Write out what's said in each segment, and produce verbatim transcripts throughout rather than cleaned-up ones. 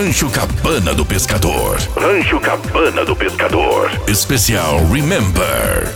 Rancho Cabana do Pescador. Rancho Cabana do Pescador. Especial Remember.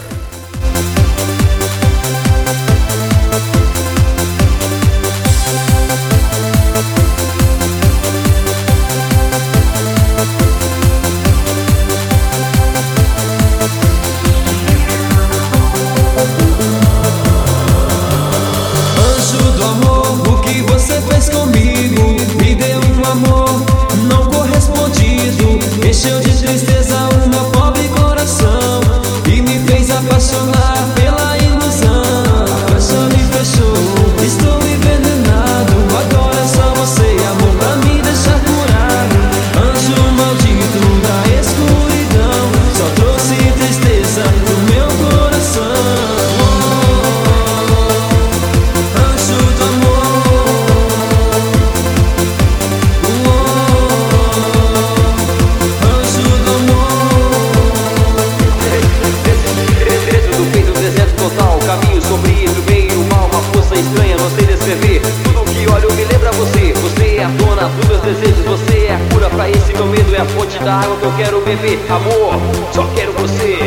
Encheu de tristeza o meu pobre coração e me fez apaixonar pela ilusão. A paixão me fechou, estou envenenado. Agora é só você, amor, pra me deixar curado. Anjo maldito da escuridão, só trouxe tristeza pro meu coração. Anjo do amor, caminho sombrio, bem e o mal, uma força estranha, não sei descrever. Tudo que olho me lembra você. Você é a dona dos meus desejos, você é a cura pra esse meu medo, é a fonte da água que eu quero beber. Amor, só quero você.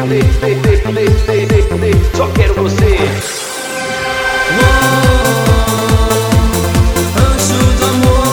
Só quero você. Anjo do amor.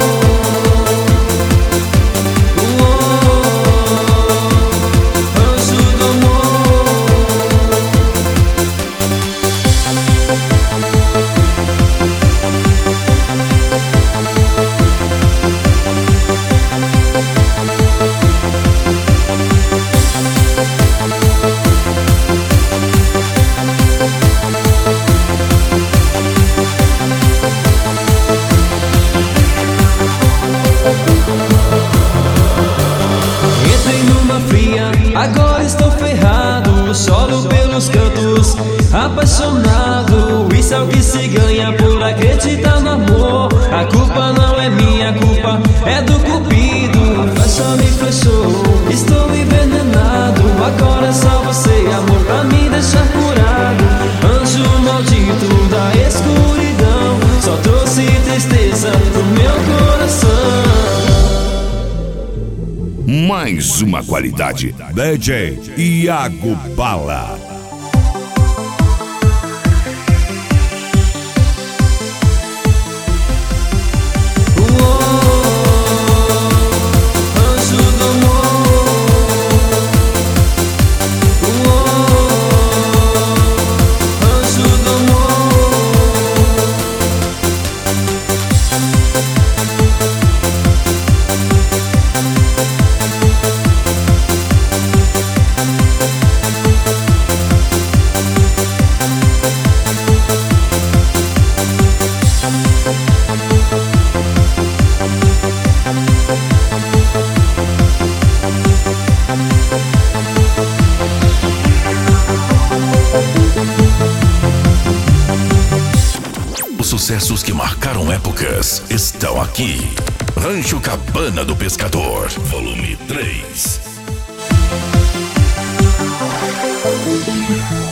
Agora estou ferrado, choro pelos cantos, apaixonado. Isso é o que se ganha por acreditar no amor. A culpa não é minha, a culpa é do cupido. A flecha me flechou, estou envenenado. Agora é só você, amor, pra me deixar curado. Anjo maldito da escuridão, só trouxe tristeza pro meu coração. Mais uma qualidade. D J Iago Bala. Os sucessos que marcaram épocas estão aqui. Rancho Cabana do Pescador, volume três.